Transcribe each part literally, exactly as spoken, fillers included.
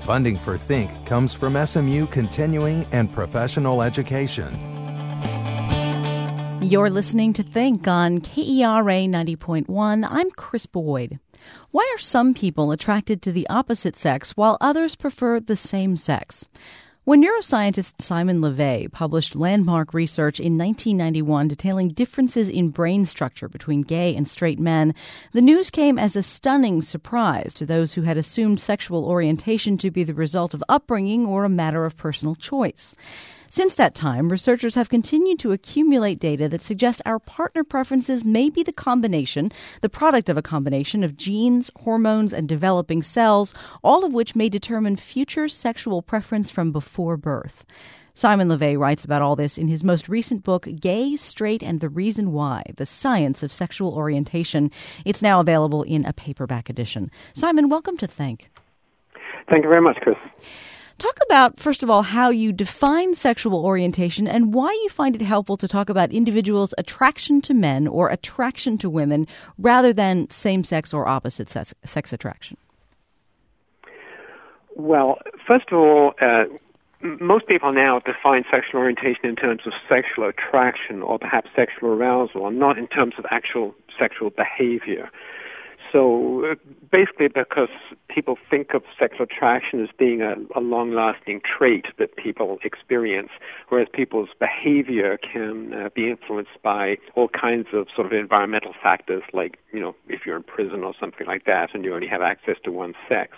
Funding for Think comes from S M U Continuing and Professional Education. You're listening to Think on K E R A ninety point one. I'm Chris Boyd. Why are some people attracted to the opposite sex while others prefer the same sex? When neuroscientist Simon LeVay published landmark research in nineteen ninety-one detailing differences in brain structure between gay and straight men, the news came as a stunning surprise to those who had assumed sexual orientation to be the result of upbringing or a matter of personal choice. Since that time, researchers have continued to accumulate data that suggest our partner preferences may be the combination, the product of a combination of genes, hormones, and developing cells, all of which may determine future sexual preference from before birth. Simon LeVay writes about all this in his most recent book, Gay, Straight, and the Reason Why, The Science of Sexual Orientation. It's now available in a paperback edition. Simon, welcome to Think. Thank you very much, Chris. Talk about, first of all, how you define sexual orientation and why you find it helpful to talk about individuals' attraction to men or attraction to women rather than same-sex or opposite sex, sex attraction. Well, first of all, uh, most people now define sexual orientation in terms of sexual attraction or perhaps sexual arousal, and not in terms of actual sexual behavior. So uh, basically because people think of sexual attraction as being a, a long-lasting trait that people experience, whereas people's behavior can uh, be influenced by all kinds of sort of environmental factors, like, you know, if you're in prison or something like that and you only have access to one sex.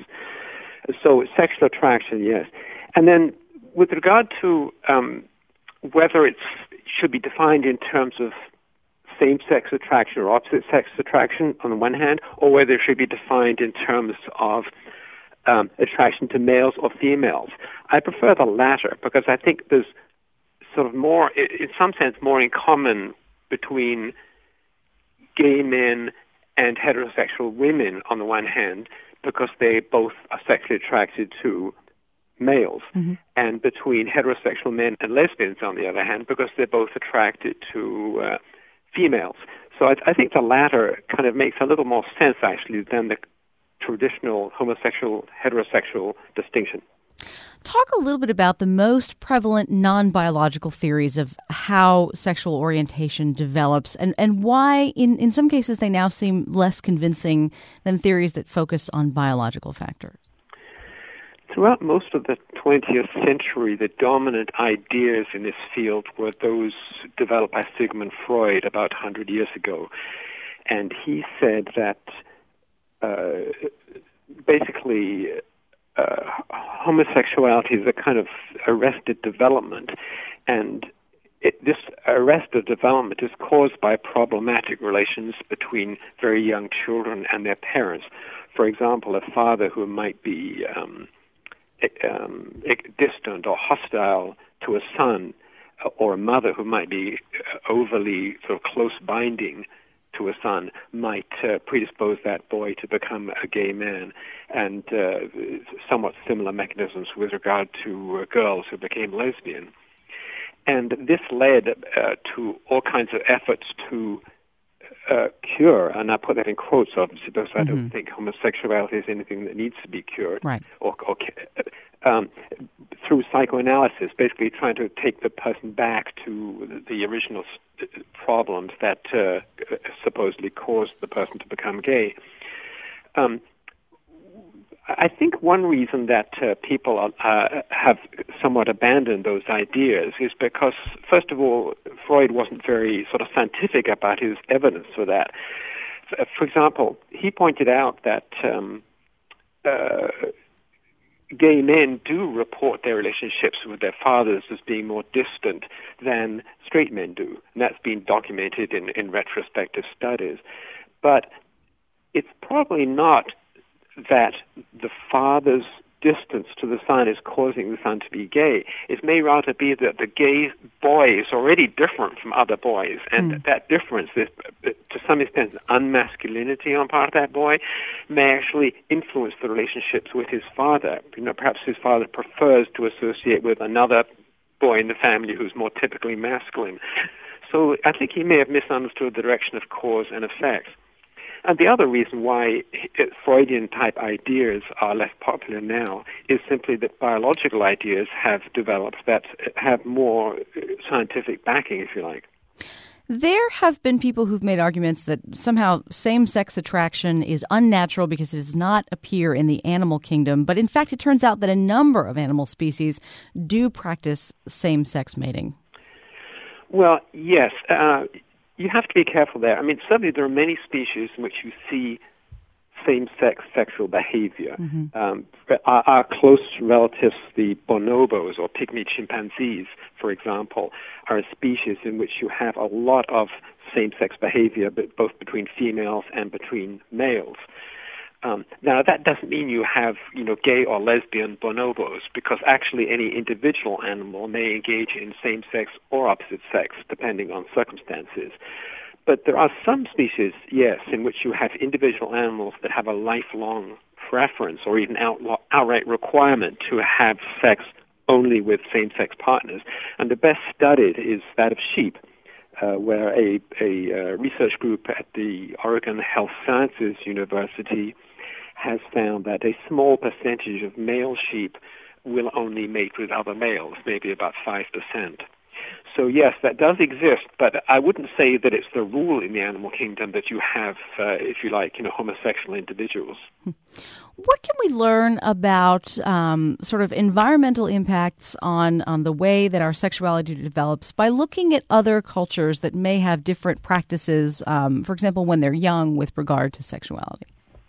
So sexual attraction, yes. And then with regard to um, whether it should be defined in terms of same-sex attraction or opposite-sex attraction on the one hand, or whether it should be defined in terms of um, attraction to males or females. I prefer the latter because I think there's sort of more, in some sense, more in common between gay men and heterosexual women on the one hand because they both are sexually attracted to males, mm-hmm. and between heterosexual men and lesbians on the other hand because they're both attracted to uh, females. So I, I think the latter kind of makes a little more sense, actually, than the traditional homosexual, heterosexual distinction. Talk a little bit about the most prevalent non-biological theories of how sexual orientation develops and, and why, in, in some cases, they now seem less convincing than theories that focus on biological factors. Throughout most of the twentieth century, the dominant ideas in this field were those developed by Sigmund Freud about one hundred years ago. And he said that uh, basically uh, homosexuality is a kind of arrested development, and it, this arrested development is caused by problematic relations between very young children and their parents. For example, a father who might be um, Um, distant or hostile to a son, or a mother who might be overly sort of close binding to a son might uh, predispose that boy to become a gay man, and uh, somewhat similar mechanisms with regard to uh, girls who became lesbian. And this led uh, to all kinds of efforts to Uh, cure, and I put that in quotes, obviously, because mm-hmm. I don't think homosexuality is anything that needs to be cured. Right. Or, or um, through psychoanalysis, basically trying to take the person back to the, the original st- problems that uh, supposedly caused the person to become gay. Um, I think one reason that uh, people uh, have somewhat abandoned those ideas is because, first of all, Freud wasn't very sort of scientific about his evidence for that. For example, he pointed out that um, uh, gay men do report their relationships with their fathers as being more distant than straight men do, and that's been documented in, in retrospective studies. But it's probably not that the father's distance to the son is causing the son to be gay. It may rather be that the gay boy is already different from other boys, and mm. that difference, is, to some extent, unmasculinity on part of that boy, may actually influence the relationships with his father. You know, perhaps his father prefers to associate with another boy in the family who's more typically masculine. So I think he may have misunderstood the direction of cause and effect. And the other reason why Freudian-type ideas are less popular now is simply that biological ideas have developed that have more scientific backing, if you like. There have been people who've made arguments that somehow same-sex attraction is unnatural because it does not appear in the animal kingdom. But in fact, it turns out that a number of animal species do practice same-sex mating. Well, yes. Uh, you have to be careful there. I mean, certainly there are many species in which you see same-sex sexual behavior. Mm-hmm. Um, our, our close relatives, the bonobos or pygmy chimpanzees, for example, are a species in which you have a lot of same-sex behavior, but both between females and between males. Um, now, that doesn't mean you have, you know, gay or lesbian bonobos, because actually any individual animal may engage in same-sex or opposite sex, depending on circumstances. But there are some species, yes, in which you have individual animals that have a lifelong preference or even out, outright requirement to have sex only with same-sex partners. And the best studied is that of sheep, uh, where a, a uh, research group at the Oregon Health Sciences University has found that a small percentage of male sheep will only mate with other males, maybe about five percent. So yes, that does exist, but I wouldn't say that it's the rule in the animal kingdom that you have, uh, if you like, you know, homosexual individuals. What can we learn about um, sort of environmental impacts on, on the way that our sexuality develops by looking at other cultures that may have different practices, um, for example, when they're young with regard to sexuality?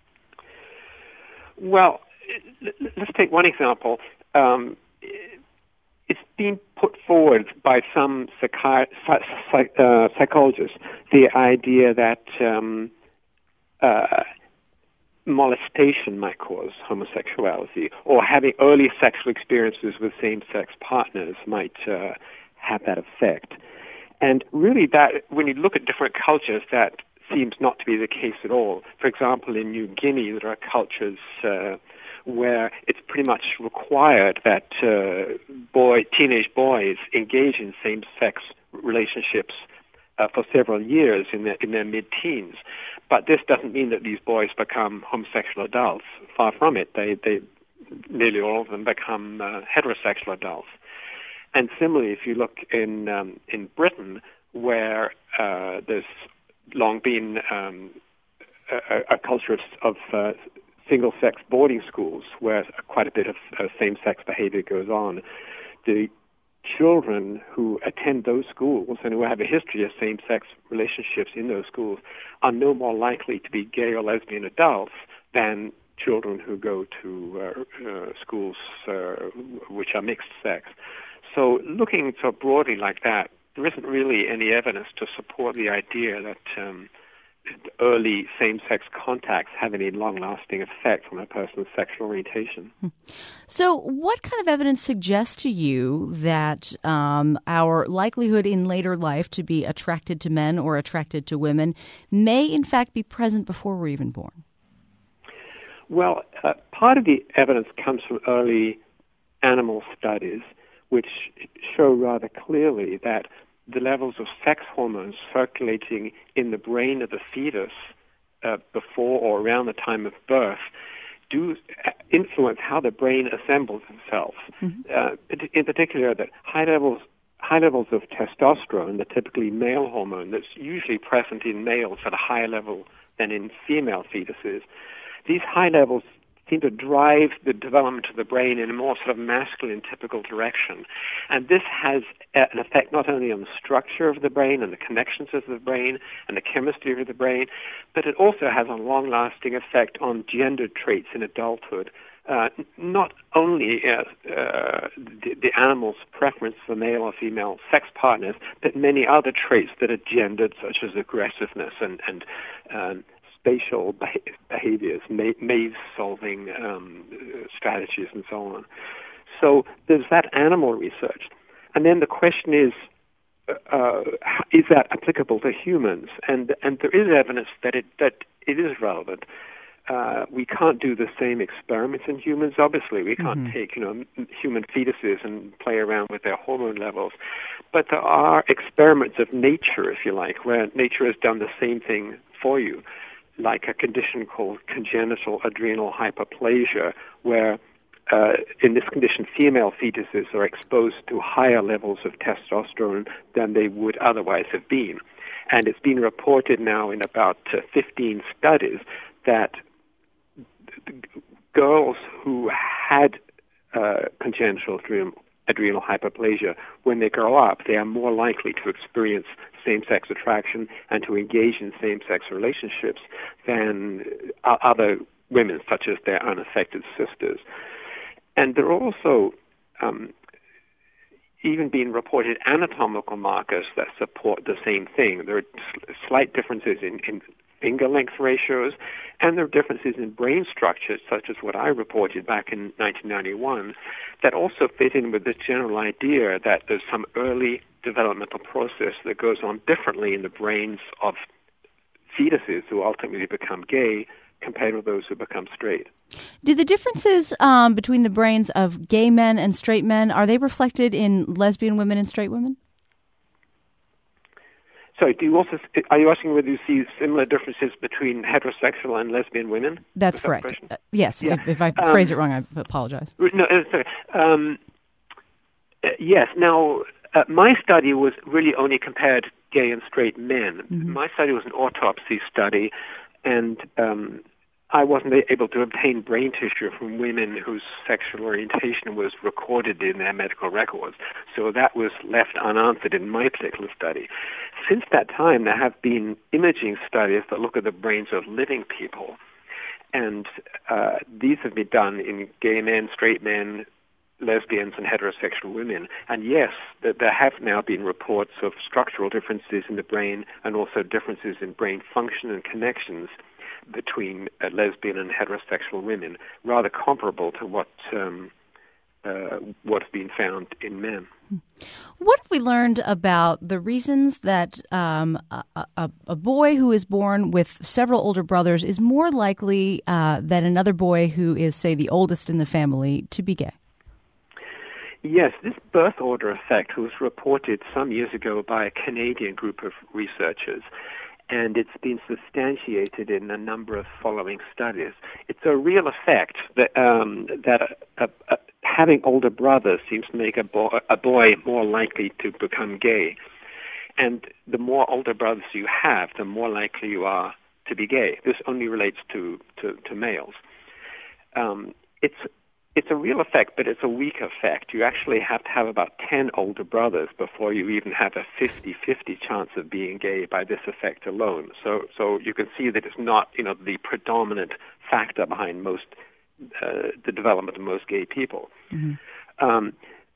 Well, let's take one example. Um, It's been put forward by some psychi- psych- uh, psychologists, the idea that um, uh, molestation might cause homosexuality, or having early sexual experiences with same-sex partners might uh, have that effect. And really, that when you look at different cultures, that seems not to be the case at all. For example, in New Guinea, there are cultures uh, where it's pretty much required that uh, boy, teenage boys engage in same-sex relationships uh, for several years in their, in their mid-teens. But this doesn't mean that these boys become homosexual adults. Far from it. They, they nearly all of them become uh, heterosexual adults. And similarly, if you look in um, in Britain, where uh, there's long been um, a, a culture of, of uh, single-sex boarding schools where quite a bit of uh, same-sex behavior goes on, the children who attend those schools and who have a history of same-sex relationships in those schools are no more likely to be gay or lesbian adults than children who go to uh, uh, schools uh, which are mixed sex. So looking so broadly like that, there isn't really any evidence to support the idea that um, early same-sex contacts have any long-lasting effect on a person's sexual orientation. So what kind of evidence suggests to you that um, our likelihood in later life to be attracted to men or attracted to women may in fact be present before we're even born? Well, uh, part of the evidence comes from early animal studies, which show rather clearly that the levels of sex hormones circulating in the brain of the fetus uh, before or around the time of birth do influence how the brain assembles itself. Mm-hmm. Uh, in particular, that high levels high levels of testosterone, the typically male hormone that's usually present in males at a higher level than in female fetuses, these high levels seem to drive the development of the brain in a more sort of masculine typical direction. And this has an effect not only on the structure of the brain and the connections of the brain and the chemistry of the brain, but it also has a long-lasting effect on gender traits in adulthood. Uh, not only uh, uh, the, the animal's preference for male or female sex partners, but many other traits that are gendered, such as aggressiveness and, and um, spatial behaviors, maze-solving um, strategies, and so on. So there's that animal research. And then the question is, uh, is that applicable to humans? And and there is evidence that it that it is relevant. Uh, we can't do the same experiments in humans, obviously. We can't mm-hmm. take, you know, human fetuses and play around with their hormone levels. But there are experiments of nature, if you like, where nature has done the same thing for you. like a condition called congenital adrenal hyperplasia, where uh, in this condition, female fetuses are exposed to higher levels of testosterone than they would otherwise have been. And it's been reported now in about uh, fifteen studies that girls who had uh, congenital adrenal, adrenal hyperplasia, when they grow up, they are more likely to experience same-sex attraction and to engage in same-sex relationships than uh, other women, such as their unaffected sisters. And there are also um, even been reported anatomical markers that support the same thing. There are slight differences in, in finger length ratios, and there are differences in brain structures, such as what I reported back in nineteen ninety-one, that also fit in with this general idea that there's some early developmental process that goes on differently in the brains of fetuses who ultimately become gay compared with those who become straight. Do the differences um, between the brains of gay men and straight men, are they reflected in lesbian women and straight women? So, do you also are you asking whether you see similar differences between heterosexual and lesbian women? That's correct. Uh, yes. Yeah. If, if I um, phrase it wrong, I apologize. No, sorry. Um, uh, yes. Now, uh, my study was really only compared gay and straight men. Mm-hmm. My study was an autopsy study, and um, I wasn't able to obtain brain tissue from women whose sexual orientation was recorded in their medical records. So that was left unanswered in my particular study. Since that time, there have been imaging studies that look at the brains of living people. And uh, these have been done in gay men, straight men, lesbians, and heterosexual women. And yes, that there have now been reports of structural differences in the brain and also differences in brain function and connections between uh, lesbian and heterosexual women, rather comparable to what um, uh, what's been found in men. What have we learned about the reasons that um, a, a, a boy who is born with several older brothers is more likely uh, than another boy who is, say, the oldest in the family to be gay? Yes, this birth order effect was reported some years ago by a Canadian group of researchers, and it's been substantiated in a number of following studies. It's a real effect that um, that a, a, a, having older brothers seems to make a, bo- a boy more likely to become gay. And the more older brothers you have, the more likely you are to be gay. This only relates to, to, to males. Um, it's It's a real effect, but it's a weak effect. You actually have to have about ten older brothers before you even have a fifty-fifty chance of being gay by this effect alone. So, so you can see that it's not, you know, the predominant factor behind most uh, the development of most gay people. Mm-hmm. Um,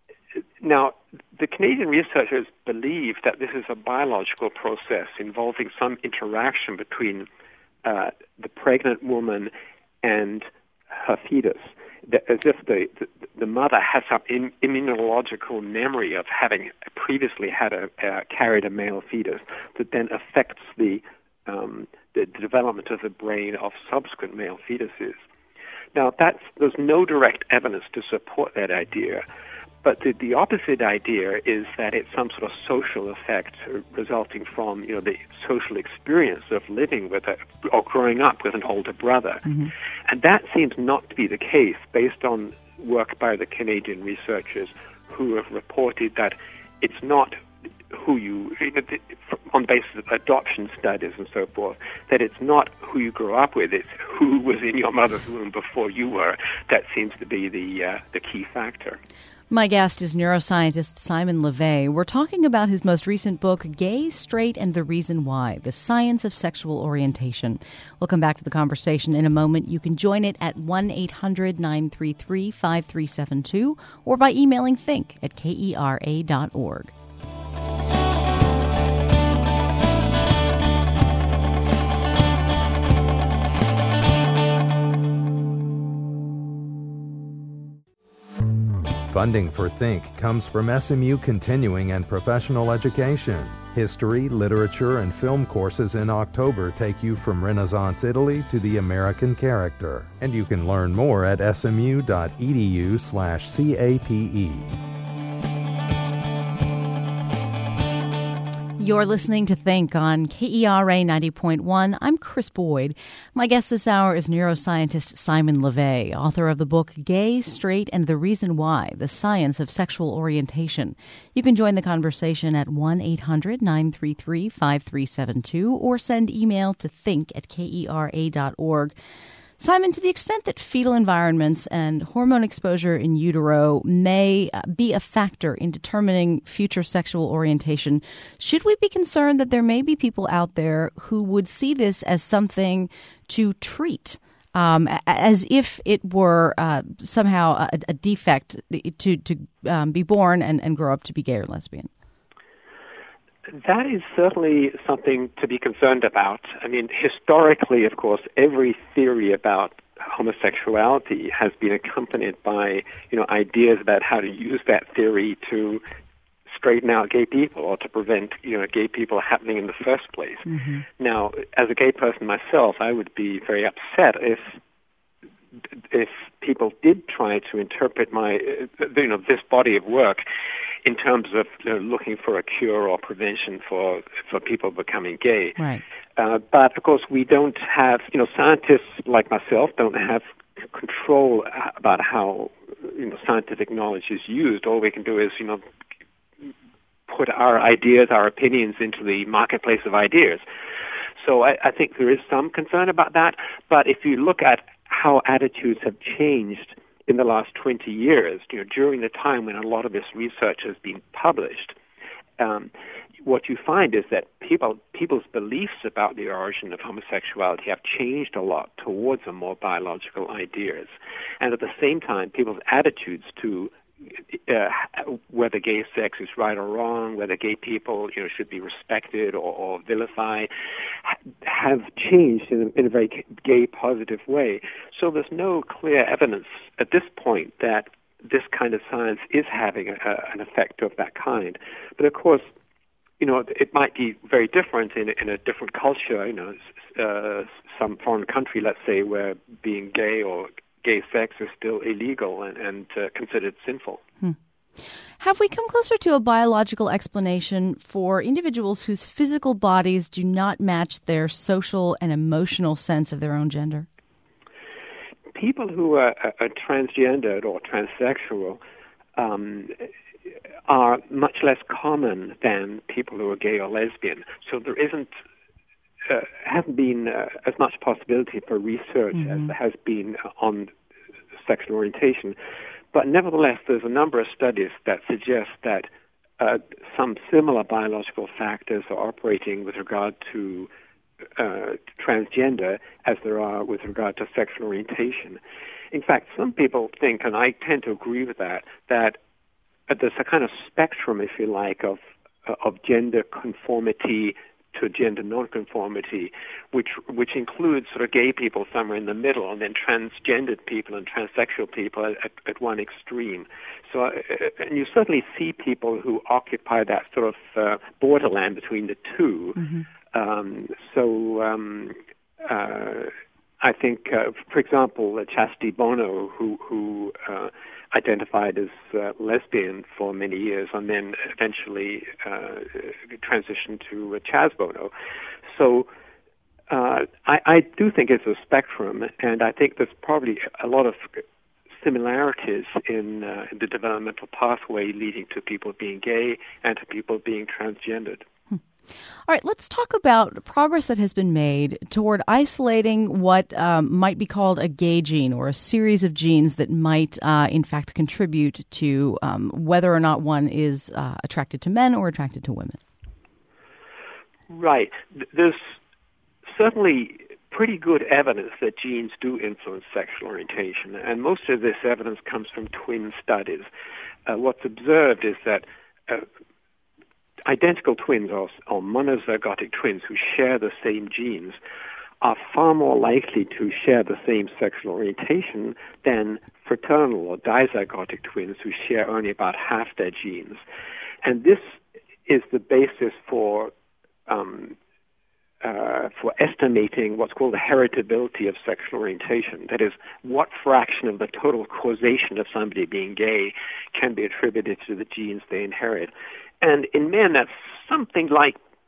now, the Canadian researchers believe that this is a biological process involving some interaction between uh, the pregnant woman and her fetus, as if the, the, the mother has some in, immunological memory of having previously had a uh, carried a male fetus that then affects the, um, the development of the brain of subsequent male fetuses. Now, that's, there's no direct evidence to support that idea, but the, the opposite idea is that it's some sort of social effect resulting from, you know, the social experience of living with a, or growing up with an older brother. Mm-hmm. And that seems not to be the case based on work by the Canadian researchers who have reported that it's not who you, on the basis of adoption studies and so forth, that it's not who you grew up with, it's who was in your mother's womb before you were. That seems to be the uh, the key factor. My guest is neuroscientist Simon LeVay. We're talking about his most recent book, Gay, Straight, and the Reason Why, The Science of Sexual Orientation. We'll come back to the conversation in a moment. You can join it at one eight hundred nine three three five three seven two or by emailing think at kera dot org. Funding for Think comes from S M U Continuing and Professional Education. History, literature, and film courses in October take you from Renaissance Italy to the American character. And you can learn more at smu.edu slash CAPE. You're listening to Think on K E R A ninety point one. I'm Chris Boyd. My guest this hour is neuroscientist Simon LeVay, author of the book Gay, Straight, and the Reason Why, The Science of Sexual Orientation. You can join the conversation at one eight hundred nine three three five three seven two or send email to think at K E R A dot org. Simon, to the extent that fetal environments and hormone exposure in utero may be a factor in determining future sexual orientation, should we be concerned that there may be people out there who would see this as something to treat, um, as if it were uh, somehow a, a defect to, to um, be born and, and grow up to be gay or lesbian? That is certainly something to be concerned about. I mean, historically, of course, every theory about homosexuality has been accompanied by, you know, ideas about how to use that theory to straighten out gay people or to prevent, you know, gay people happening in the first place. Mm-hmm. Now, as a gay person myself, I would be very upset if if people did try to interpret my, you know, this body of work in terms of, you know, looking for a cure or prevention for for people becoming gay. Right. Uh, but, of course, we don't have, you know, scientists like myself don't have control about how, you know, scientific knowledge is used. All we can do is, you know, put our ideas, our opinions into the marketplace of ideas. So I, I think there is some concern about that. But if you look at how attitudes have changed in the last twenty years, you know, during the time when a lot of this research has been published, um, what you find is that people people's beliefs about the origin of homosexuality have changed a lot towards a more biological ideas. And at the same time, people's attitudes to uh, whether gay sex is right or wrong, whether gay people, you know, should be respected or, or vilified, have changed in a, in a very gay positive way. So there's no clear evidence at this point that this kind of science is having a, a, an effect of that kind. But of course, you know, it might be very different in, in a different culture, you know, uh, some foreign country, let's say, where being gay or gay sex is still illegal and, and uh, considered sinful. Hmm. Have we come closer to a biological explanation for individuals whose physical bodies do not match their social and emotional sense of their own gender? People who are, are transgendered or transsexual um, are much less common than people who are gay or lesbian. So there isn't uh, hasn't been uh, as much possibility for research mm-hmm. as there has been on sexual orientation. But nevertheless, there's a number of studies that suggest that uh, some similar biological factors are operating with regard to uh, transgender as there are with regard to sexual orientation. In fact, some people think, and I tend to agree with that, that there's a kind of spectrum, if you like, of uh, of gender conformity to gender nonconformity, which which includes sort of gay people somewhere in the middle, and then transgendered people and transsexual people at, at one extreme. So, uh, and you certainly see people who occupy that sort of uh, borderland between the two. Mm-hmm. Um, so, um, uh, I think, uh, for example, uh, Chastity Bono, who who uh, identified as uh, lesbian for many years and then eventually uh, transitioned to uh, Chaz Bono. So uh, I, I do think it's a spectrum, and I think there's probably a lot of similarities in, uh, in the developmental pathway leading to people being gay and to people being transgendered. All right, let's talk about progress that has been made toward isolating what um, might be called a gay gene or a series of genes that might, uh, in fact, contribute to um, whether or not one is uh, attracted to men or attracted to women. Right. There's certainly pretty good evidence that genes do influence sexual orientation, and most of this evidence comes from twin studies. Uh, what's observed is that uh, identical twins or, or monozygotic twins who share the same genes are far more likely to share the same sexual orientation than fraternal or dizygotic twins who share only about half their genes. And this is the basis for um, uh, for estimating what's called the heritability of sexual orientation. That is, what fraction of the total causation of somebody being gay can be attributed to the genes they inherit. And in men, that's something like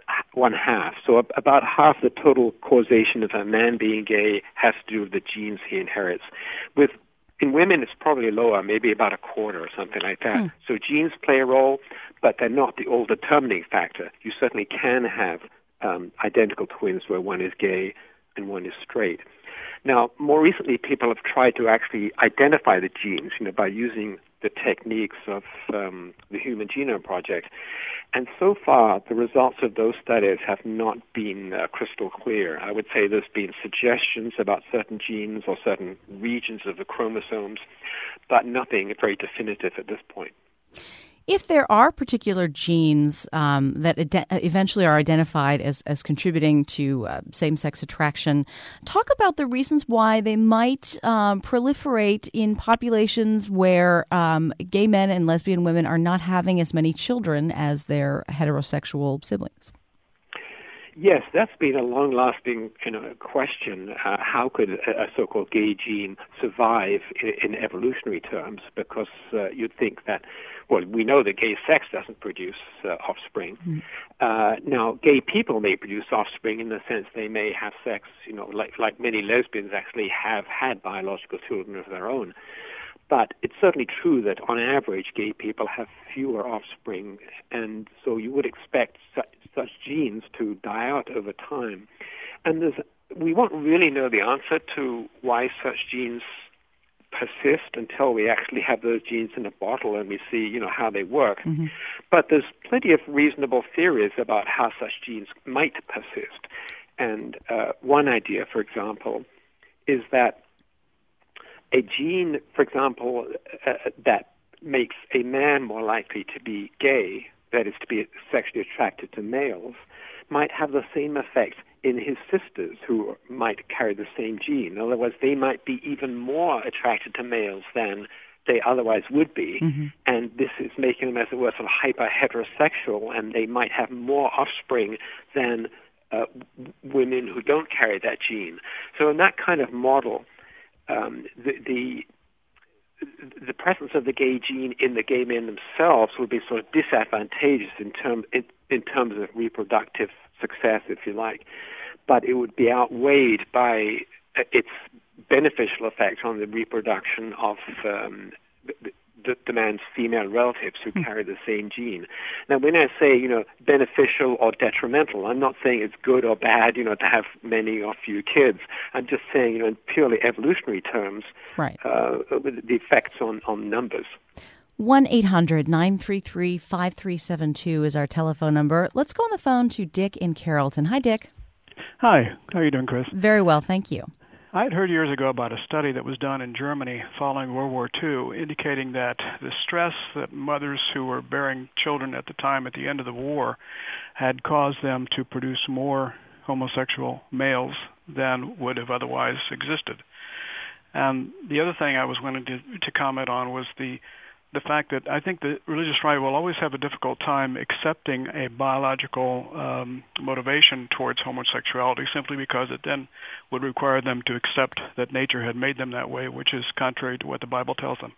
one half. So about half the total causation of a man being gay has to do with the genes he inherits. With in women, it's probably lower, maybe about a quarter or something like that. Hmm. So genes play a role, but they're not the all-determining factor. You certainly can have um, identical twins where one is gay and one is straight. Now, more recently, people have tried to actually identify the genes, you know, by using the techniques of um, the Human Genome Project. And so far, the results of those studies have not been uh, crystal clear. I would say there's been suggestions about certain genes or certain regions of the chromosomes, but nothing very definitive at this point. If there are particular genes um, that ad- eventually are identified as, as contributing to uh, same-sex attraction, talk about the reasons why they might um, proliferate in populations where um, gay men and lesbian women are not having as many children as their heterosexual siblings. Yes, that's been a long-lasting, you know, question. Uh, how could a, a so-called gay gene survive in, in evolutionary terms? Because uh, you'd think that, well, we know that gay sex doesn't produce uh, offspring. Mm. Uh, now, gay people may produce offspring in the sense they may have sex, you know, like like many lesbians actually have had biological children of their own. But it's certainly true that on average, gay people have fewer offspring, and so you would expect such, such genes to die out over time. And there's, we won't really know the answer to why such genes persist until we actually have those genes in a bottle and we see, you know, how they work. Mm-hmm. But there's plenty of reasonable theories about how such genes might persist. And uh, one idea, for example, is that a gene, for example, uh, that makes a man more likely to be gay, that is to be sexually attracted to males, might have the same effect in his sisters who might carry the same gene. In other words, they might be even more attracted to males than they otherwise would be, mm-hmm. and this is making them, as it were, sort of hyper-heterosexual, and they might have more offspring than uh, women who don't carry that gene. So in that kind of model, Um, the, the the presence of the gay gene in the gay men themselves would be sort of disadvantageous in term in, in terms of reproductive success, if you like, but it would be outweighed by its beneficial effect on the reproduction of um, the, the, the man's female relatives who carry the same gene. Now, when I say, you know, beneficial or detrimental, I'm not saying it's good or bad, you know, to have many or few kids. I'm just saying, you know, in purely evolutionary terms, right. uh, the effects on, on numbers. one eight hundred nine three three five three seven two is our telephone number. Let's go on the phone to Dick in Carrollton. Hi, Dick. Hi. How are you doing, Chris? Very well, thank you. I had heard years ago about a study that was done in Germany following World War Two, indicating that the stress that mothers who were bearing children at the time, at the end of the war, had caused them to produce more homosexual males than would have otherwise existed. And the other thing I was wanting to, to comment on was the the fact that I think the religious right will always have a difficult time accepting a biological um, motivation towards homosexuality, simply because it then would require them to accept that nature had made them that way, which is contrary to what the Bible tells them.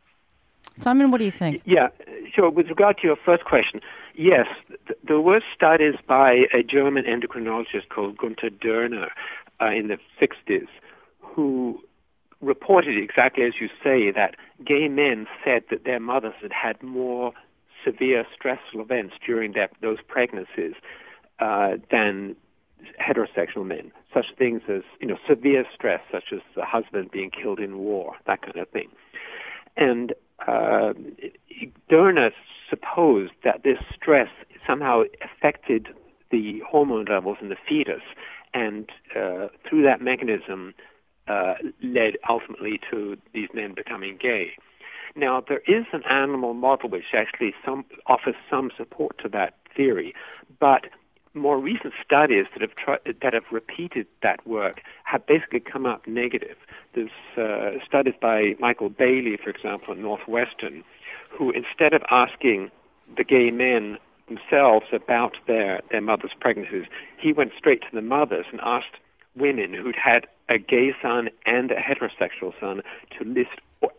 Simon, what do you think? Yeah, sure. With regard to your first question, yes, th- there were studies by a German endocrinologist called Gunther Dörner uh, in the sixties who reported exactly as you say, that gay men said that their mothers had had more severe stressful events during their, those pregnancies uh, than heterosexual men. Such things as, you know, severe stress, such as the husband being killed in war, that kind of thing. And uh, Dörner supposed that this stress somehow affected the hormone levels in the fetus, and uh, through that mechanism uh, led ultimately to these men becoming gay. Now, there is an animal model which actually some, offers some support to that theory, but more recent studies that have tried, that have repeated that work have basically come up negative. There's uh, studies by Michael Bailey, for example, at Northwestern, who instead of asking the gay men themselves about their, their mothers' pregnancies, he went straight to the mothers and asked women who'd had a gay son and a heterosexual son to list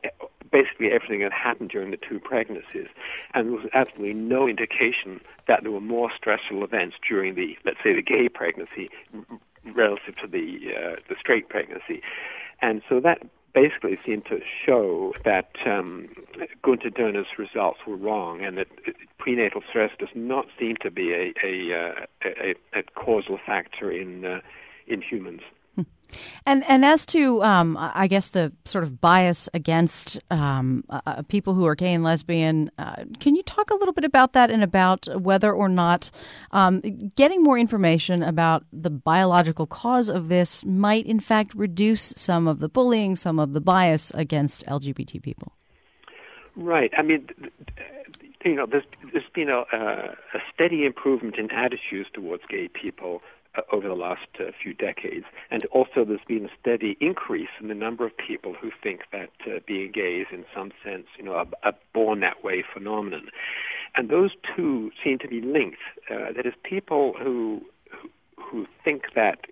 basically everything that happened during the two pregnancies, and there was absolutely no indication that there were more stressful events during the, let's say, the gay pregnancy relative to the uh, the straight pregnancy. And so that basically seemed to show that um, Gunther Dörner's results were wrong, and that prenatal stress does not seem to be a a, a, a causal factor in uh, in humans. And and as to, um, I guess, the sort of bias against um, uh, people who are gay and lesbian, uh, can you talk a little bit about that and about whether or not um, getting more information about the biological cause of this might, in fact, reduce some of the bullying, some of the bias against L G B T people? Right. I mean, you know, there's, there's been a, a steady improvement in attitudes towards gay people over the last uh, few decades. And also there's been a steady increase in the number of people who think that uh, being gay is in some sense, you know, a, a born-that-way phenomenon. And those two seem to be linked. Uh, that is, people who, who who think that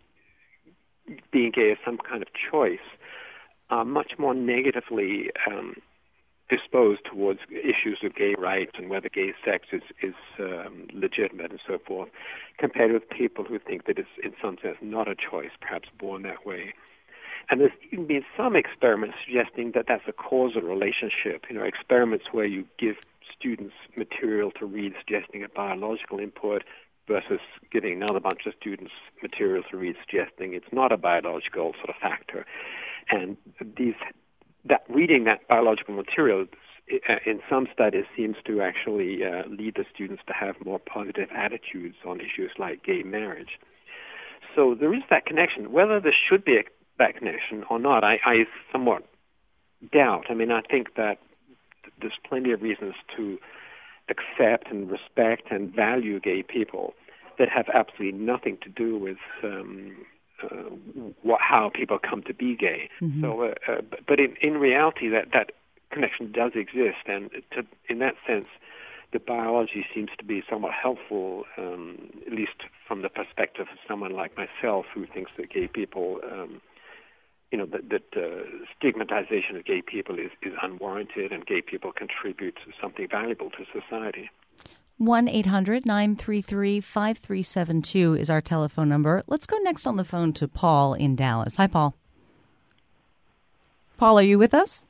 being gay is some kind of choice are much more negatively um, disposed towards issues of gay rights and whether gay sex is, is um, legitimate and so forth, compared with people who think that it's in some sense not a choice, perhaps born that way. And there's even been some experiments suggesting that that's a causal relationship, you know, experiments where you give students material to read suggesting a biological input versus giving another bunch of students material to read suggesting it's not a biological sort of factor. And these that reading that biological material in some studies seems to actually uh, lead the students to have more positive attitudes on issues like gay marriage. So there is that connection. Whether there should be a, that connection or not, I, I somewhat doubt. I mean, I think that there's plenty of reasons to accept and respect and value gay people that have absolutely nothing to do with um, Uh, what, how people come to be gay. Mm-hmm. So, uh, uh, but in, in reality, that, that connection does exist, and to, in that sense, the biology seems to be somewhat helpful, um, at least from the perspective of someone like myself who thinks that gay people, um, you know, that, that uh, stigmatization of gay people is, is unwarranted, and gay people contribute something valuable to society. one eight hundred nine three three five three seven two is our telephone number. Let's go next on the phone to Paul in Dallas. Hi, Paul. Paul, are you with us?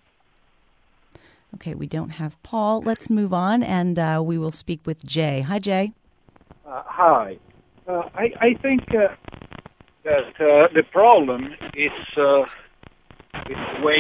Okay, we don't have Paul. Let's move on, and uh, we will speak with Jay. Hi, Jay. Uh, hi. Uh, I, I think uh, that uh, the problem is, uh, is the way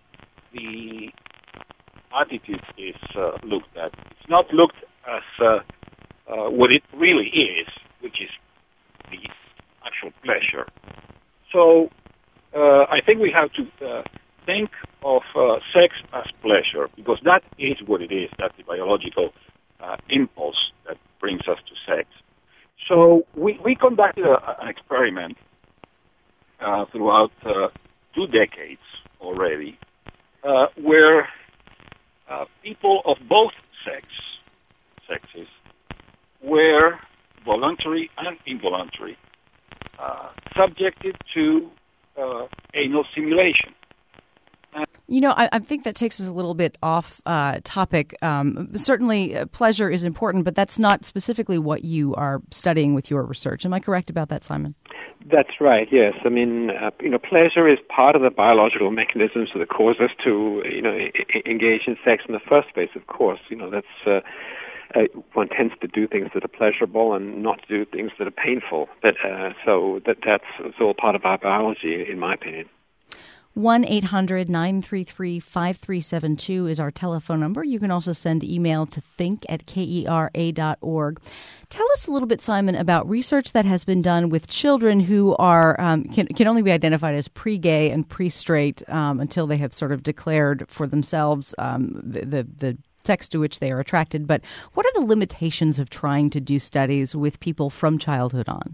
the attitude is uh, looked at. It's not looked as uh, uh, what it really is, which is the actual pleasure. So uh, I think we have to uh, think of uh, sex as pleasure, because that is what it is. That's the biological uh, impulse that brings us to sex. So we, we conducted a, an experiment uh, throughout uh, two decades already, uh, where uh, people of both sex sexes were voluntary and involuntary, uh, subjected to uh, anal stimulation. You know, I, I think that takes us a little bit off uh, topic. Um, certainly, uh, pleasure is important, but that's not specifically what you are studying with your research. Am I correct about that, Simon? That's right, yes. I mean, uh, you know, pleasure is part of the biological mechanisms that cause us to, you know, I- engage in sex in the first place, of course. You know, that's... Uh, Uh, one tends to do things that are pleasurable and not to do things that are painful. But uh, so that that's it's all part of our biology, in my opinion. one eight hundred nine three three five three seven two is our telephone number. You can also send email to think at kera dot org. Tell us a little bit, Simon, about research that has been done with children who are um, can can only be identified as pre-gay and pre-straight um, until they have sort of declared for themselves um, the, the the sex to which they are attracted. But what are the limitations of trying to do studies with people from childhood on?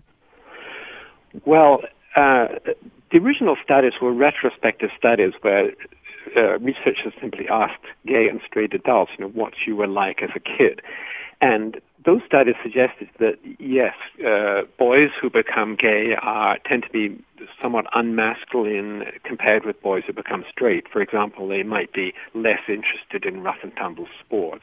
Well, uh, the original studies were retrospective studies where uh, researchers simply asked gay and straight adults, you know, what you were like as a kid. And those studies suggested that, yes, uh, boys who become gay are, tend to be somewhat unmasculine compared with boys who become straight. For example, they might be less interested in rough-and-tumble sports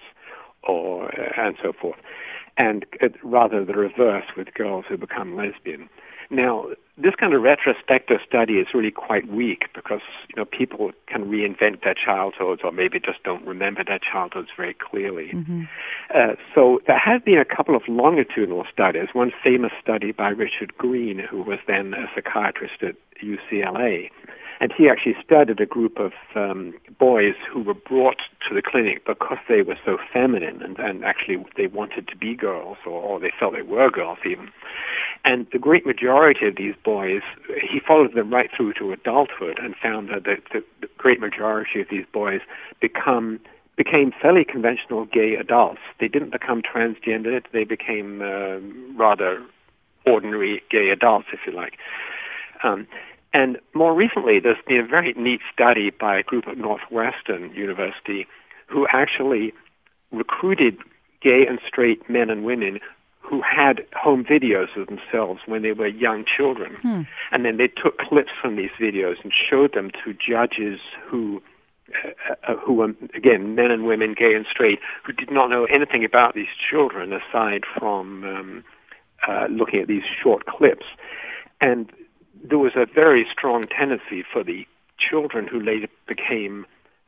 or uh, and so forth, and uh, rather the reverse with girls who become lesbian. Now, this kind of retrospective study is really quite weak because, you know, people can reinvent their childhoods or maybe just don't remember their childhoods very clearly. Mm-hmm. Uh, so there have been a couple of longitudinal studies. One famous study by Richard Green, who was then a psychiatrist at U C L A. And he actually studied a group of um, boys who were brought to the clinic because they were so feminine and, and actually they wanted to be girls or, or they felt they were girls even. And the great majority of these boys, he followed them right through to adulthood and found that the, the, the great majority of these boys become became fairly conventional gay adults. They didn't become transgendered. They became uh, rather ordinary gay adults, if you like. Um, and more recently, there's been a very neat study by a group at Northwestern University who actually recruited gay and straight men and women who had home videos of themselves when they were young children. Hmm. And then they took clips from these videos and showed them to judges who, uh, who were, again, men and women, gay and straight, who did not know anything about these children aside from um, uh, looking at these short clips. And there was a very strong tendency for the children who later became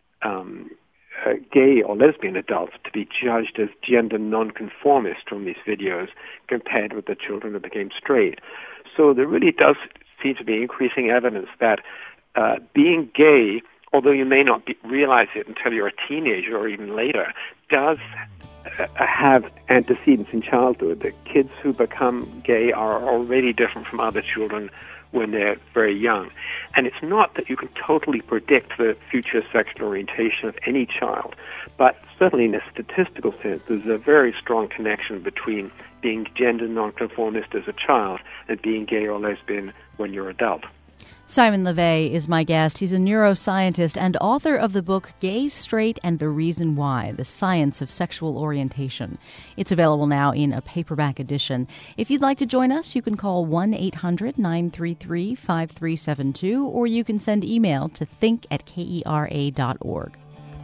um, uh, gay or lesbian adults to be judged as gender nonconformist from these videos compared with the children who became straight. So there really does seem to be increasing evidence that uh, being gay, although you may not be, realize it until you're a teenager or even later, does uh, have antecedents in childhood. The kids who become gay are already different from other children when they're very young. And it's not that you can totally predict the future sexual orientation of any child, but certainly in a statistical sense, there's a very strong connection between being gender nonconformist as a child and being gay or lesbian when you're adult. Simon LeVay is my guest. He's a neuroscientist and author of the book Gay, Straight, and the Reason Why, The Science of Sexual Orientation. It's available now in a paperback edition. If you'd like to join us, you can call one eight hundred nine three three five three seven two or you can send email to think at kera dot org.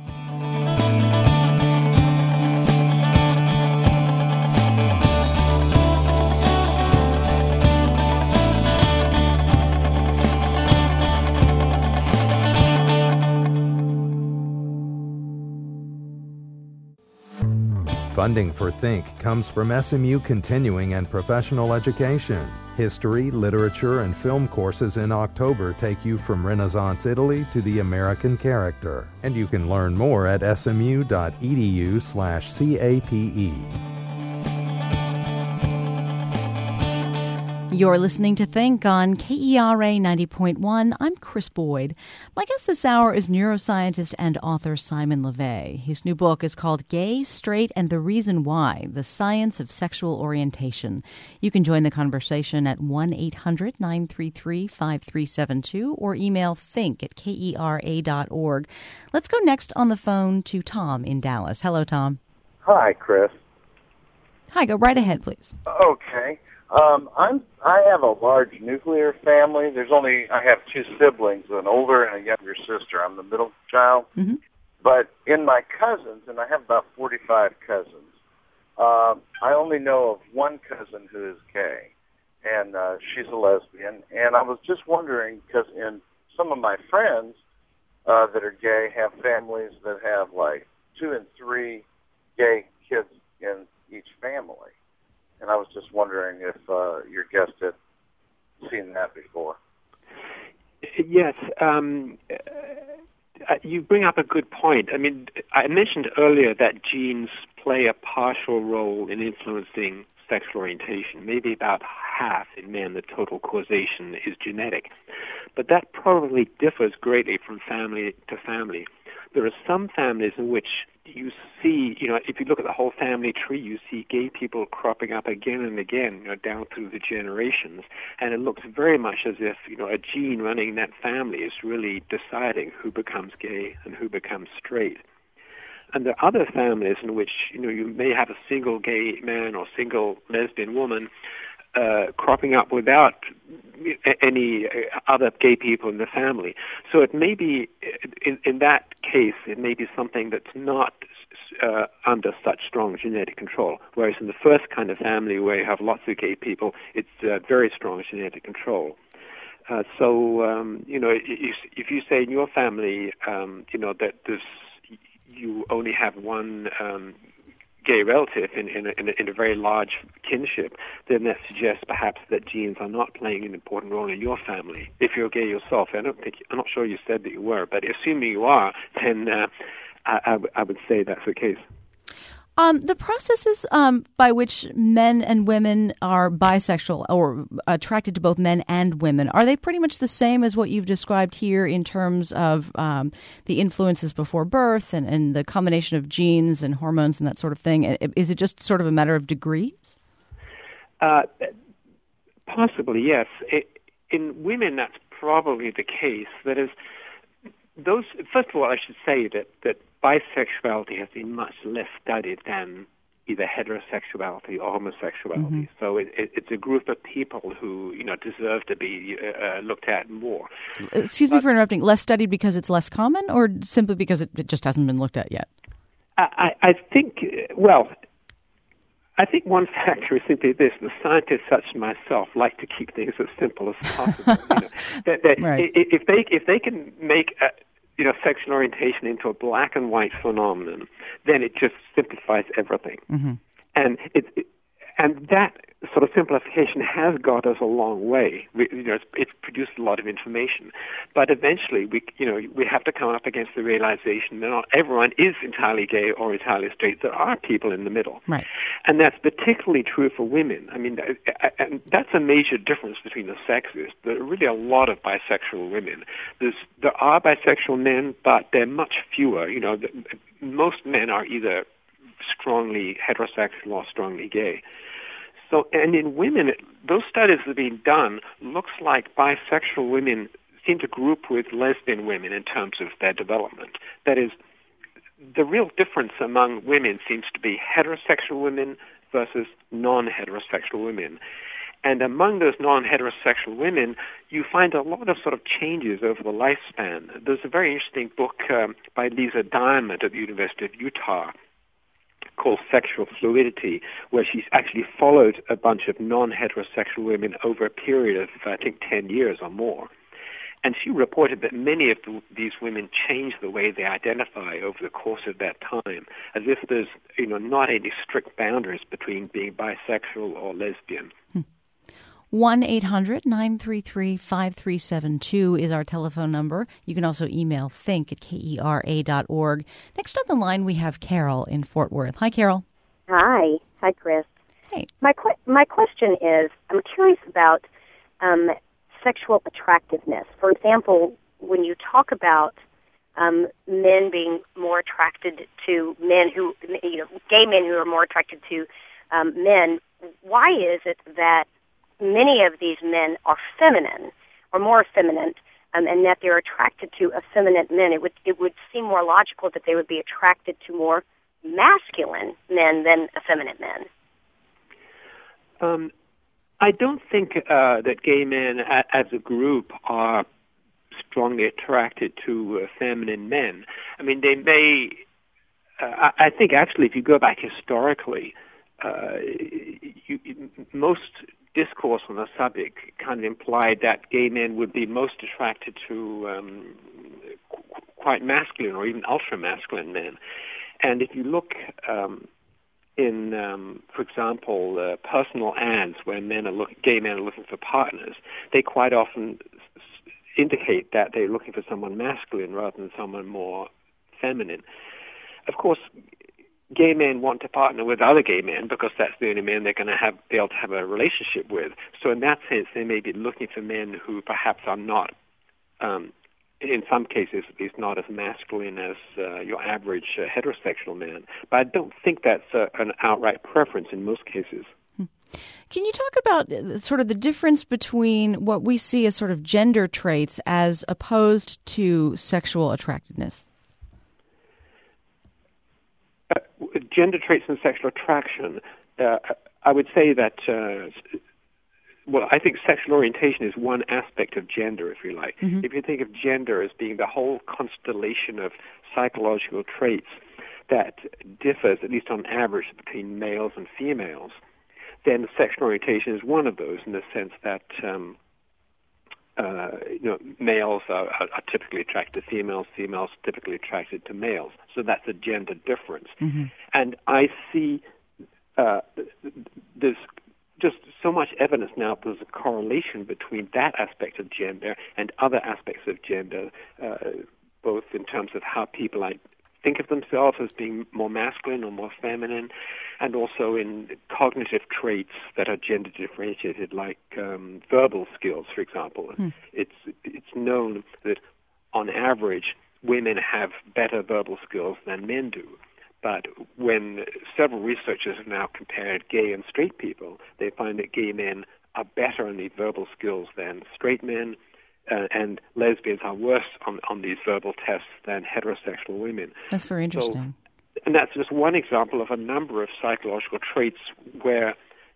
Funding for Think comes from S M U Continuing and Professional Education. History, literature, and film courses in October take you from Renaissance Italy to the American character. And you can learn more at smu.edu slash CAPE. You're listening to Think on K E R A ninety point one. I'm Chris Boyd. My guest this hour is neuroscientist and author Simon LeVay. His new book is called Gay, Straight, and the Reason Why, The Science of Sexual Orientation. You can join the conversation at one eight hundred nine three three five three seven two or email think at kera dot org. Let's go next on the phone to Tom in Dallas. Hello, Tom. Hi, Chris. Hi, go right ahead, please. Okay. Um, I'm, I have a large nuclear family. There's only, I have two siblings, an older and a younger sister. I'm the middle child. Mm-hmm. But in my cousins, and I have about forty-five cousins, um, I only know of one cousin who is gay, and uh, she's a lesbian. And I was just wondering, because in some of my friends uh, that are gay have families that have like two and three gay kids in each family. And I was just wondering if uh, your guest had seen that before. Yes. Um, uh, you bring up a good point. I mean, I mentioned earlier that genes play a partial role in influencing sexual orientation. Maybe about half in men, the total causation is genetic. But that probably differs greatly from family to family. There are some families in which you see, you know, if you look at the whole family tree, you see gay people cropping up again and again, you know, down through the generations. And it looks very much as if, you know, a gene running in that family is really deciding who becomes gay and who becomes straight. And there are other families in which, you know, you may have a single gay man or single lesbian woman uh, cropping up without any other gay people in the family. So it may be, in, in that case, it may be something that's not uh, under such strong genetic control. Whereas in the first kind of family where you have lots of gay people, it's uh, very strong genetic control. Uh, so, um, you know, if, if you say in your family, um, you know, that this, you only have one um, gay relative in, in, a, in, a, in a very large kinship, then that suggests perhaps that genes are not playing an important role in your family. If you're gay yourself, I don't think, I'm not sure you said that you were, but assuming you are, then uh, I, I, I would say that's the case. Um, the processes um, by which men and women are bisexual or attracted to both men and women, are they pretty much the same as what you've described here in terms of um, the influences before birth and, and the combination of genes and hormones and that sort of thing? Is it just sort of a matter of degrees? Uh, possibly, yes. It, in women, that's probably the case. That is, those. First of all, I should say that that. bisexuality has been much less studied than either heterosexuality or homosexuality. Mm-hmm. So it, it, it's a group of people who, you know, deserve to be uh, looked at more. Excuse but, me for interrupting. Less studied because it's less common, or simply because it, it just hasn't been looked at yet? I, I think, well, I think one factor is simply this: the scientists, such as myself, like to keep things as simple as possible. you know, that, that right. If they if they can make a, you know, sexual orientation into a black and white phenomenon, then it just simplifies everything. Mm-hmm. And it, it, and that sort of simplification has got us a long way. We, you know, it's, it's produced a lot of information, but eventually, we, you know, we have to come up against the realization that not everyone is entirely gay or entirely straight. There are people in the middle, right? And that's particularly true for women. I mean, and that's a major difference between the sexes. There are really a lot of bisexual women. There's, there are bisexual men, but they're much fewer. You know, the, most men are either strongly heterosexual or strongly gay. So, and in women, those studies that have been done, looks like bisexual women seem to group with lesbian women in terms of their development. That is, the real difference among women seems to be heterosexual women versus non-heterosexual women. And among those non-heterosexual women, you find a lot of sort of changes over the lifespan. There's a very interesting book um, by Lisa Diamond at the University of Utah called Sexual Fluidity, where she's actually followed a bunch of non-heterosexual women over a period of, I think, ten years or more. And she reported that many of the, these women change the way they identify over the course of that time, as if there's, you know, not any strict boundaries between being bisexual or lesbian. Hmm. one eight hundred nine three three five three seven two is our telephone number. You can also email think at kera dot org. Next on the line, we have Carol in Fort Worth. Hi, Carol. Hi. Hi, Chris. Hey. My que- my question is, I'm curious about um, sexual attractiveness. For example, when you talk about um, men being more attracted to men who, you know, gay men who are more attracted to um, men, why is it that many of these men are feminine or more effeminate, um, and that they're attracted to effeminate men? It would it would seem more logical that they would be attracted to more masculine men than effeminate men. Um, I don't think uh, that gay men a- as a group are strongly attracted to uh, feminine men. I mean, they may. Uh, I, I think actually, if you go back historically, uh, you, most discourse on the subject kind of implied that gay men would be most attracted to um, qu- quite masculine or even ultra-masculine men. And if you look um, in, um, for example, uh, personal ads where men are look, gay men are looking for partners, they quite often s- indicate that they're looking for someone masculine rather than someone more feminine. Of course, gay men want to partner with other gay men because that's the only men they're going to have be able to have a relationship with. So in that sense, they may be looking for men who perhaps are not um, in some cases, at least not as masculine as uh, your average uh, heterosexual man. But I don't think that's uh, an outright preference in most cases. Can you talk about sort of the difference between what we see as sort of gender traits as opposed to sexual attractiveness? Uh, gender traits and sexual attraction, uh, I would say that, uh, well, I think sexual orientation is one aspect of gender, if you like. Mm-hmm. If you think of gender as being the whole constellation of psychological traits that differs, at least on average, between males and females, then sexual orientation is one of those in the sense that um, uh, you know males are, are, are typically attracted to females, females are typically attracted to males. So that's a gender difference. Mm-hmm. And I see uh, there's just so much evidence now that there's a correlation between that aspect of gender and other aspects of gender, uh, both in terms of how people like, think of themselves as being more masculine or more feminine, and also in cognitive traits that are gender differentiated, like um, verbal skills, for example. Hmm. It's it's known that on average, women have better verbal skills than men do. But when several researchers have now compared gay and straight people, they find that gay men are better on these verbal skills than straight men, Uh, and lesbians are worse on, on these verbal tests than heterosexual women. That's very interesting. So, and that's just one example of a number of psychological traits where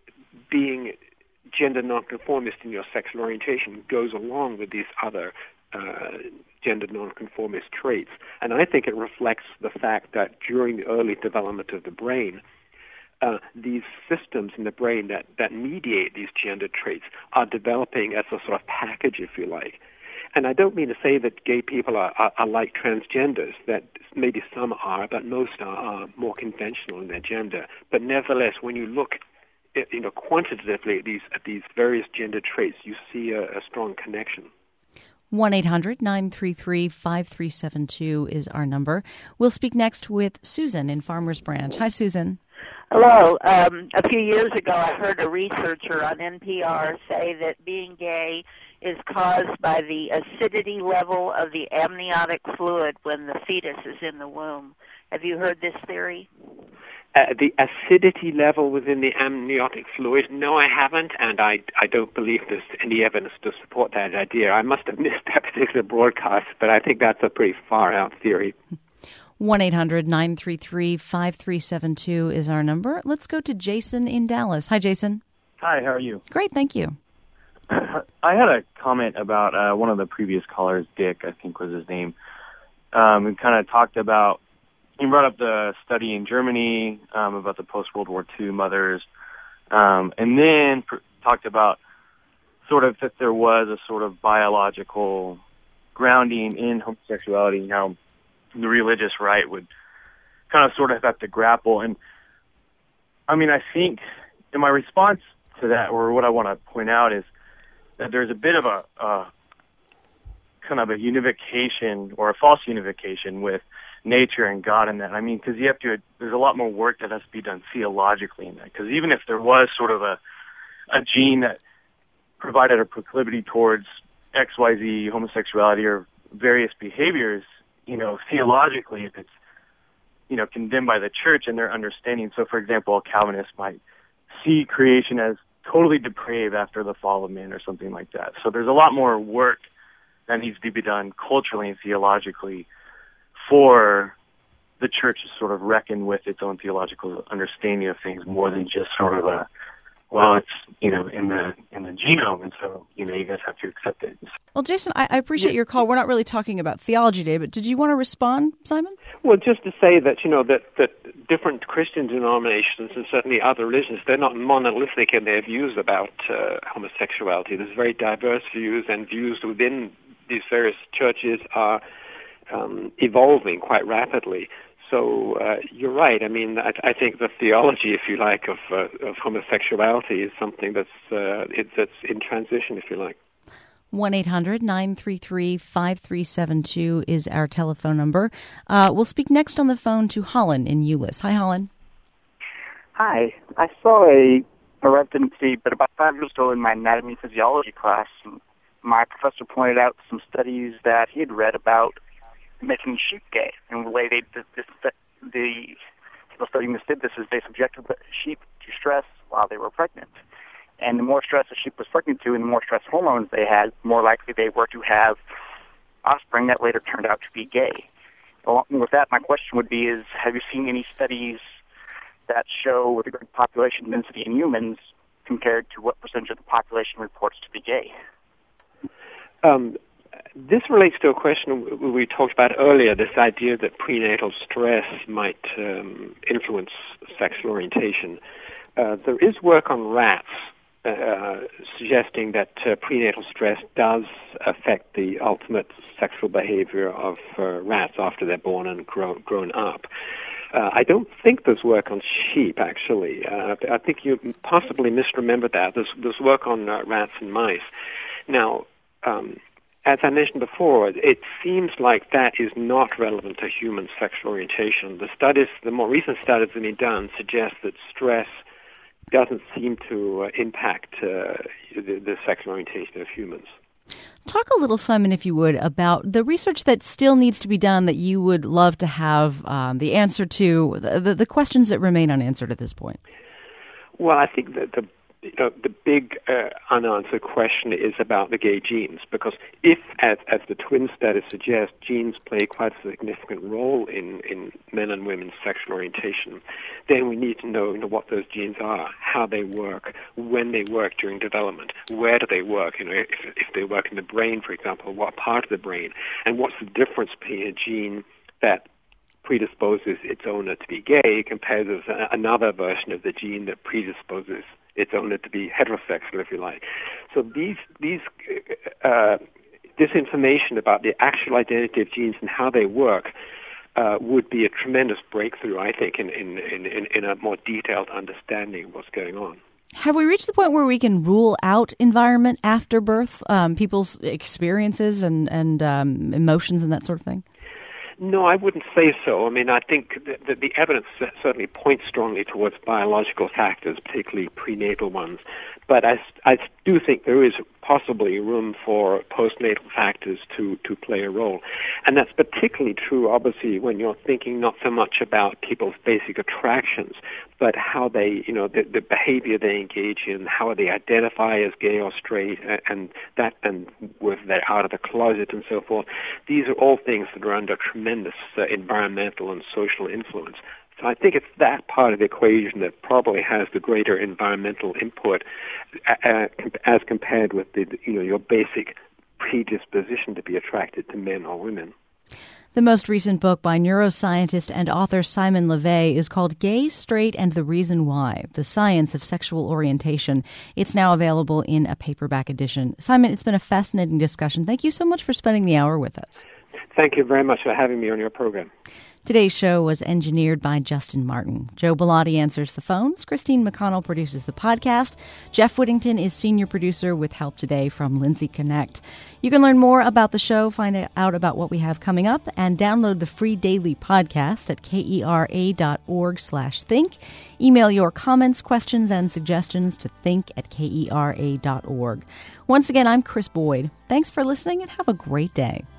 being gender nonconformist in your sexual orientation goes along with these other uh, gender nonconformist traits. And I think it reflects the fact that during the early development of the brain, Uh, these systems in the brain that, that mediate these gender traits are developing as a sort of package, if you like. And I don't mean to say that gay people are, are, are like transgenders, that maybe some are, but most are, are more conventional in their gender. But nevertheless, when you look at, you know, quantitatively at these, at these various gender traits, you see a, a strong connection. one eight hundred nine three three five three seven two is our number. We'll speak next with Susan in Farmers Branch. Hi, Susan. Hello. Um, a few years ago, I heard a researcher on N P R say that being gay is caused by the acidity level of the amniotic fluid when the fetus is in the womb. Have you heard this theory? Uh, the acidity level within the amniotic fluid? No, I haven't, and I, I don't believe there's any evidence to support that idea. I must have missed that particular broadcast, but I think that's a pretty far-out theory. one eight hundred nine three three five three seven two is our number. Let's go to Jason in Dallas. Hi, Jason. Hi, how are you? Great, thank you. I had a comment about uh, one of the previous callers, Dick, I think was his name, um, who kind of talked about, he brought up the study in Germany um, about the post-World War Two mothers, um, and then pr- talked about sort of that there was a sort of biological grounding in homosexuality and how the religious right would kind of sort of have to grapple. And I mean, I think in my response to that, or what I want to point out is that there's a bit of a, a kind of a unification or a false unification with nature and God in that. I mean, because you have to, there's a lot more work that has to be done theologically in that. Because even if there was sort of a, a gene that provided a proclivity towards X Y Z homosexuality or various behaviors, you know, theologically, if it's, you know, condemned by the church and their understanding. So, for example, a Calvinist might see creation as totally depraved after the fall of man or something like that. So there's a lot more work that needs to be done culturally and theologically for the church to sort of reckon with its own theological understanding of things more than just sort of a, well, it's, you know, in the in the genome, and so, you know, you guys have to accept it. Well, Jason, I, I appreciate yeah. your call. We're not really talking about theology today, but did you want to respond, Simon? Well, just to say that, you know, that, that different Christian denominations and certainly other religions, they're not monolithic in their views about uh, homosexuality. There's very diverse views, and views within these various churches are um, evolving quite rapidly. So uh, you're right. I mean, I, I think the theology, if you like, of, uh, of homosexuality is something that's uh, it, that's in transition, if you like. one eight hundred nine three three five three seven two is our telephone number. Uh, we'll speak next on the phone to Holland in Euless. Hi, Holland. Hi. I saw a, a residency, but about five years ago in my anatomy physiology class. And my professor pointed out some studies that he had read about making sheep gay. And the way they did this, the people studying this did this is they subjected the sheep to stress while they were pregnant. And the more stress a sheep was pregnant to and the more stress hormones they had, the more likely they were to have offspring that later turned out to be gay. Along with that, my question would be is, have you seen any studies that show with regard to population density in humans compared to what percentage of the population reports to be gay? Um, this relates to a question we talked about earlier, this idea that prenatal stress might um, influence sexual orientation. Uh, there is work on rats uh, suggesting that uh, prenatal stress does affect the ultimate sexual behavior of uh, rats after they're born and grow, grown up. Uh, I don't think there's work on sheep, actually. Uh, I think you possibly misremembered that. There's, there's work on uh, rats and mice. Now, um, as I mentioned before, it seems like that is not relevant to human sexual orientation. The studies, the more recent studies that have been done suggest that stress doesn't seem to uh, impact uh, the, the sexual orientation of humans. Talk a little, Simon, if you would, about the research that still needs to be done that you would love to have um, the answer to, the, the questions that remain unanswered at this point. Well, I think that the you know, the big uh, unanswered question is about the gay genes, because if, as, as the twin studies suggest, genes play quite a significant role in, in men and women's sexual orientation, then we need to know, you know what those genes are, how they work, when they work during development, where do they work, you know, if, if they work in the brain, for example, what part of the brain, and what's the difference between a gene that predisposes its owner to be gay compared with another version of the gene that predisposes its owner to be heterosexual, if you like. So these these uh, this information about the actual identity of genes and how they work uh, would be a tremendous breakthrough, I think, in, in, in, in a more detailed understanding of what's going on. Have we reached the point where we can rule out environment after birth, um, people's experiences and, and um, emotions and that sort of thing? No, I wouldn't say so. I mean, I think that the, the evidence certainly points strongly towards biological factors, particularly prenatal ones. But I, I do think there is possibly room for postnatal factors to, to play a role. And that's particularly true, obviously, when you're thinking not so much about people's basic attractions, but how they, you know, the, the behavior they engage in, how they identify as gay or straight, and that, and whether they're out of the closet and so forth. These are all things that are under tremendous uh, environmental and social influence. So I think it's that part of the equation that probably has the greater environmental input uh, as compared with the, you know, your basic predisposition to be attracted to men or women. The most recent book by neuroscientist and author Simon LeVay is called Gay, Straight, and the Reason Why, The Science of Sexual Orientation. It's now available in a paperback edition. Simon, it's been a fascinating discussion. Thank you so much for spending the hour with us. Thank you very much for having me on your program. Today's show was engineered by Justin Martin. Joe Bellotti answers the phones. Christine McConnell produces the podcast. Jeff Whittington is senior producer with help today from Lindsay Connect. You can learn more about the show, find out about what we have coming up, and download the free daily podcast at kera.org slash think. Email your comments, questions, and suggestions to think at kera.org. Once again, I'm Chris Boyd. Thanks for listening and have a great day.